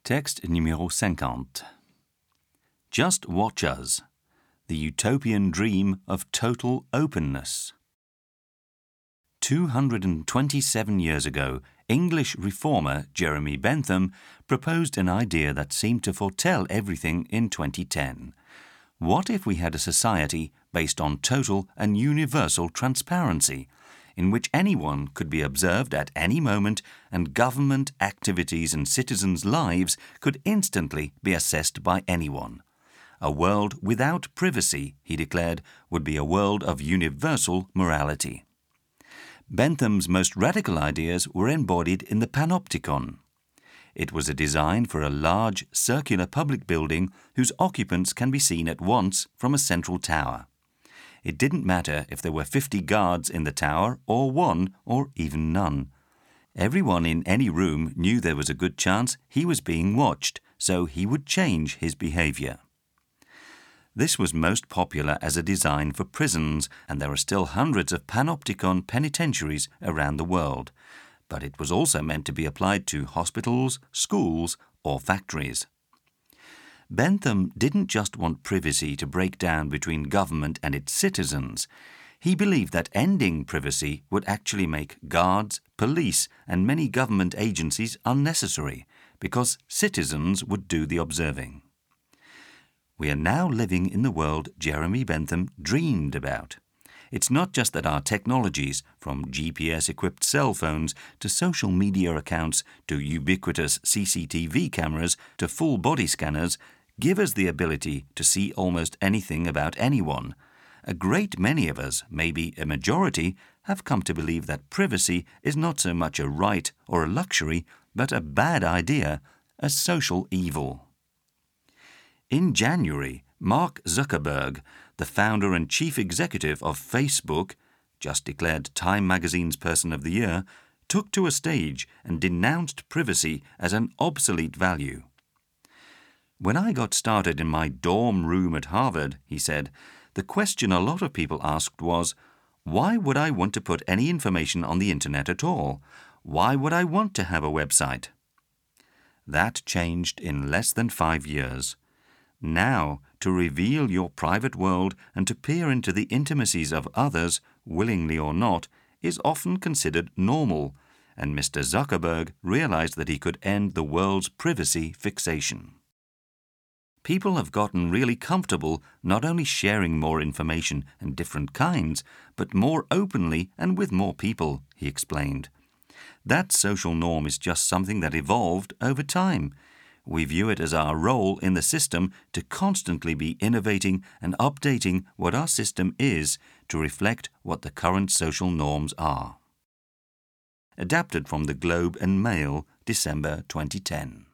Texte numéro 50. Just watch us. The utopian dream of total openness. 227 years ago, English reformer Jeremy Bentham proposed an idea that seemed to foretell everything in 2010. What if we had a society based on total and universal transparency, in which anyone could be observed at any moment and government activities and citizens' lives could instantly be assessed by anyone? A world without privacy, he declared, would be a world of universal morality. Bentham's most radical ideas were embodied in the Panopticon. It was a design for a large, circular public building whose occupants can be seen at once from a central tower. It didn't matter if there were 50 guards in the tower or one or even none. Everyone in any room knew there was a good chance he was being watched, so he would change his behavior. This was most popular as a design for prisons, and there are still hundreds of Panopticon penitentiaries around the world. But it was also meant to be applied to hospitals, schools, or factories. Bentham didn't just want privacy to break down between government and its citizens. He believed that ending privacy would actually make guards, police, and many government agencies unnecessary, because citizens would do the observing. We are now living in the world Jeremy Bentham dreamed about. It's not just that our technologies, from GPS-equipped cell phones to social media accounts to ubiquitous CCTV cameras to full body scanners, give us the ability to see almost anything about anyone. A great many of us, maybe a majority, have come to believe that privacy is not so much a right or a luxury, but a bad idea, a social evil. In January, Mark Zuckerberg, the founder and chief executive of Facebook, just declared Time magazine's Person of the Year, took to a stage and denounced privacy as an obsolete value. When I got started in my dorm room at Harvard, he said, the question a lot of people asked was, why would I want to put any information on the internet at all? Why would I want to have a website? That changed in less than 5 years. Now, to reveal your private world and to peer into the intimacies of others, willingly or not, is often considered normal, and Mr. Zuckerberg realized that he could end the world's privacy fixation. People have gotten really comfortable not only sharing more information and different kinds, but more openly and with more people, he explained. That social norm is just something that evolved over time. We view it as our role in the system to constantly be innovating and updating what our system is to reflect what the current social norms are. Adapted from the Globe and Mail, December 2010.